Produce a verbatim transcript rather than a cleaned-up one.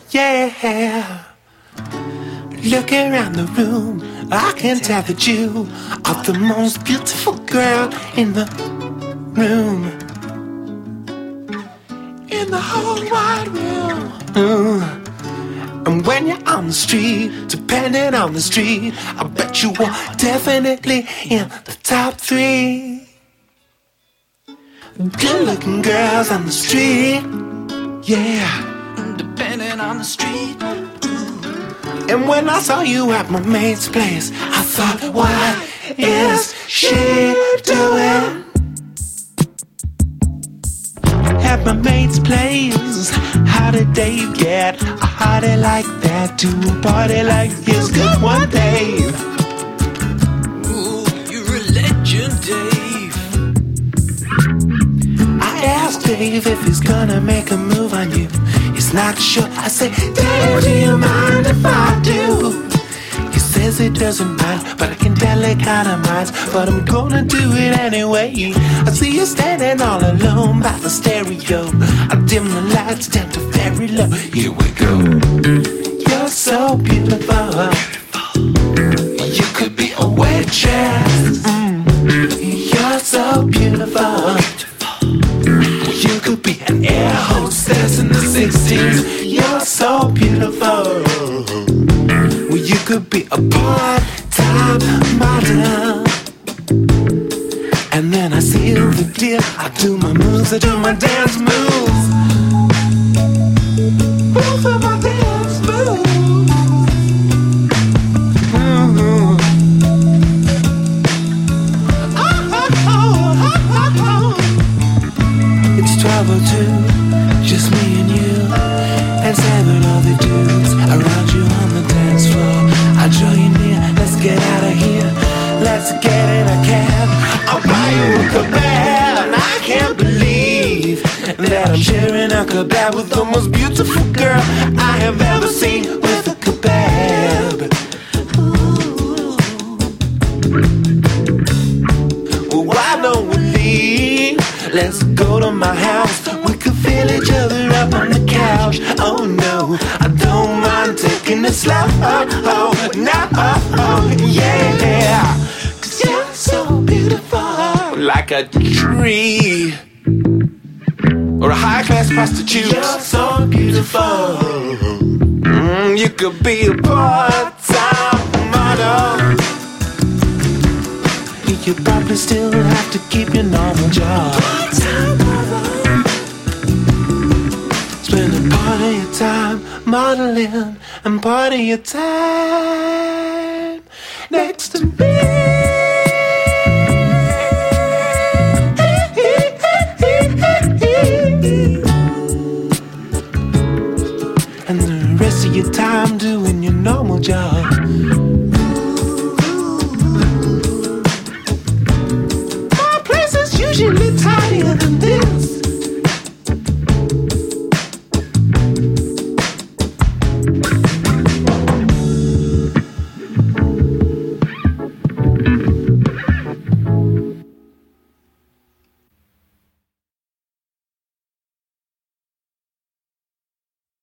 yeah. Look around the room, I can tell that you are the most beautiful girl in the room, in the whole wide world. Mm. And when you're on the street, depending on the street, I bet you are definitely in the top three. Good-looking girls on the street, yeah. Depending on the street. And when I saw you at my mate's place, I thought, what is she doing? At my mate's place, how did Dave get a hottie like that to a party like this? Good one, Dave. Ooh, you're a legend, Dave. I asked Dave if he's gonna make a move on you. He's not sure. I say, Dave, do you mind if I do? He says it doesn't mind, but I can tell it kinda minds. But I'm gonna do it anyway. I see you standing all alone by the stereo. I dim the lights down to very low. Here we go. You're so beautiful. You could be a waitress. Mm. You're so beautiful. You could be an air hostess in the sixteens. You're so beautiful. Well, you could be a part-time model. And then I seal the deal. I do my moves, I do my dance moves. Both of my dance moves. Mm-hmm. Oh, oh, oh, oh, oh. It's twelve oh two, just me and you, and seven other dudes around you on the dance floor. I draw you near, let's get out of here. Let's get in a cab, I'll buy you a kebab. And I can't believe that I'm sharing a kebab with the most beautiful girl I have ever seen with a kebab. Ooh. Well, why don't we leave? Let's go to my house. We could feel each other up on the couch. Oh no, I don't mind taking it slow. Oh, no, oh, yeah. Cause you're so beautiful. Like a tree. Or a high-class prostitute. You're so beautiful. Mm, you could be a part-time model. You probably still have to keep your normal job. Spend a part of your time modeling and part of your time next to me.